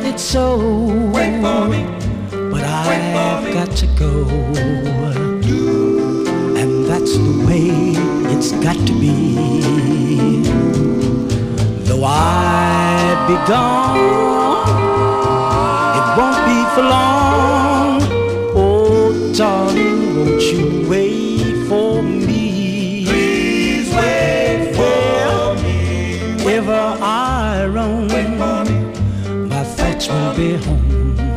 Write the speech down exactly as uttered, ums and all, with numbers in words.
it so. Wait for me. But Wait for I've me. got to go. And that's the way it's got to be. Though I be gone, it won't be for long. Oh, darling, won't you wait for me? Please wait for me. Wherever I roam, Wait for me. my thoughts will be home.